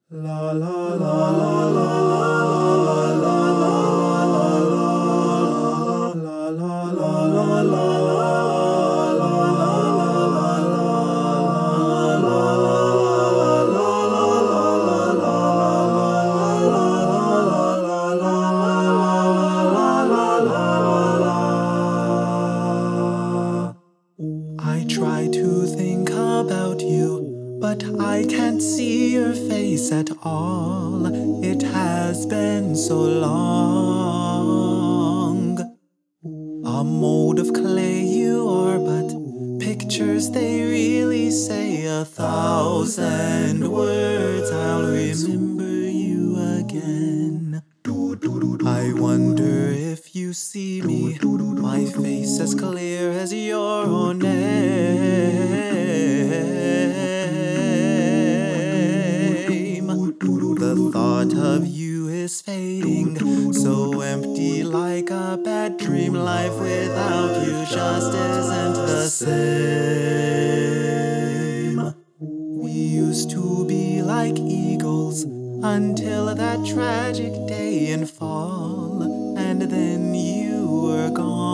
La la la la la la la I try to think about you, but I can't see your face at all. It has been so long. A mold of clay you are, but pictures they really say 1,000 words. I'll remember you again. I wonder if you see me, my face as clear as your own name. The thought of you is fading, so empty like a bad dream. Life without you just isn't the same. We used to be like eagles until that tragic day in fall, and then you were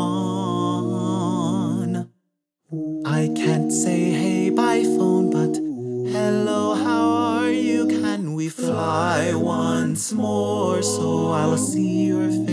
gone. I can't say hey by phone, but hello, how are you? Can we fly once more so I'll see your face